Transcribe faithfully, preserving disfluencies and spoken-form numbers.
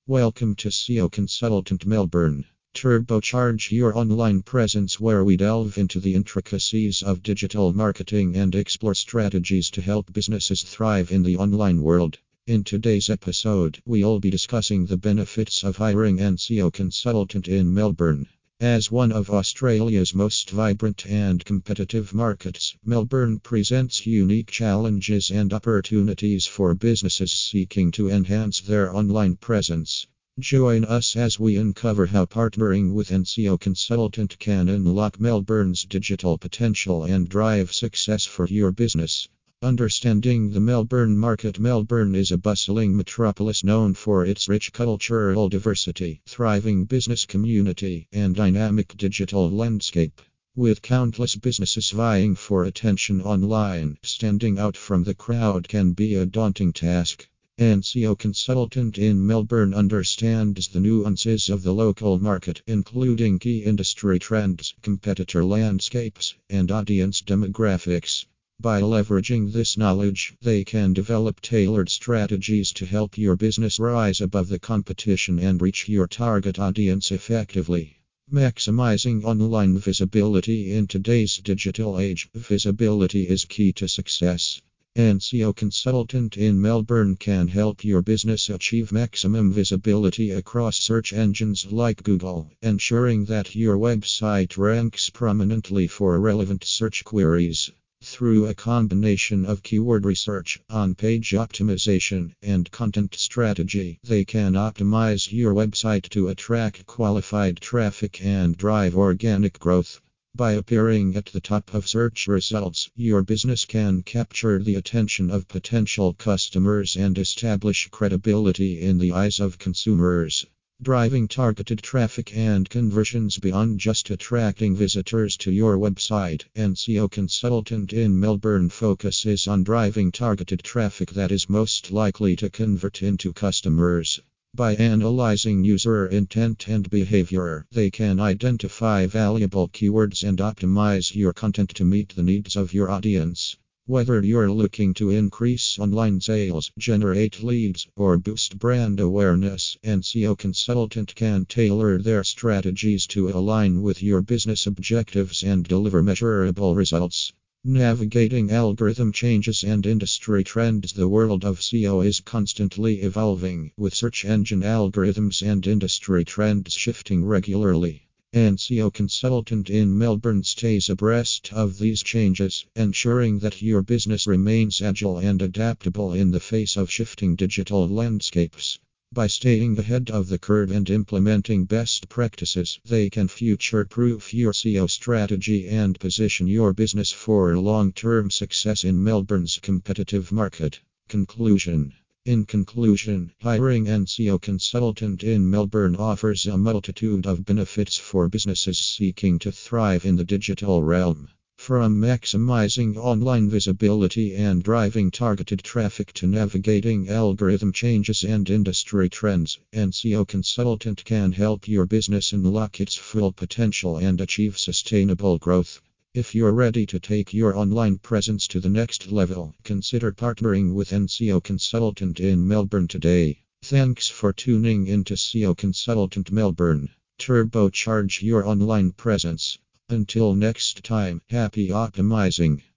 Welcome to S E O Consultant Melbourne. Turbocharge your online presence, where we delve into the intricacies of digital marketing and explore strategies to help businesses thrive in the online world. In today's episode, we'll be discussing the benefits of hiring an S E O consultant in Melbourne. As one of Australia's most vibrant and competitive markets, Melbourne presents unique challenges and opportunities for businesses seeking to enhance their online presence. Join us as we uncover how partnering with an S E O consultant can unlock Melbourne's digital potential and drive success for your business. Understanding the Melbourne market. Melbourne is a bustling metropolis known for its rich cultural diversity, thriving business community, and dynamic digital landscape. With countless businesses vying for attention online, standing out from the crowd can be a daunting task. An S E O consultant in Melbourne understands the nuances of the local market, including key industry trends, competitor landscapes, and audience demographics. By leveraging this knowledge, they can develop tailored strategies to help your business rise above the competition and reach your target audience effectively. Maximizing online visibility. In today's digital age, visibility is key to success. An S E O consultant in Melbourne can help your business achieve maximum visibility across search engines like Google, ensuring that your website ranks prominently for relevant search queries. Through a combination of keyword research, on-page optimization, and content strategy, they can optimize your website to attract qualified traffic and drive organic growth. By appearing at the top of search results, your business can capture the attention of potential customers and establish credibility in the eyes of consumers. Driving targeted traffic and conversions. Beyond just attracting visitors to your website, an S E O consultant in Melbourne focuses on driving targeted traffic that is most likely to convert into customers. By analyzing user intent and behavior, they can identify valuable keywords and optimize your content to meet the needs of your audience. Whether you're looking to increase online sales, generate leads, or boost brand awareness, an S E O consultant can tailor their strategies to align with your business objectives and deliver measurable results. Navigating algorithm changes and industry trends. The world of S E O is constantly evolving, with search engine algorithms and industry trends shifting regularly. An S E O consultant in Melbourne stays abreast of these changes, ensuring that your business remains agile and adaptable in the face of shifting digital landscapes. By staying ahead of the curve and implementing best practices, they can future-proof your S E O strategy and position your business for long-term success in Melbourne's competitive market. Conclusion. In conclusion, hiring an S E O consultant in Melbourne offers a multitude of benefits for businesses seeking to thrive in the digital realm. From maximizing online visibility and driving targeted traffic to navigating algorithm changes and industry trends, an S E O consultant can help your business unlock its full potential and achieve sustainable growth. If you're ready to take your online presence to the next level, consider partnering with an S E O consultant in Melbourne today. Thanks for tuning in to S E O Consultant Melbourne. Turbocharge your online presence. Until next time, happy optimizing.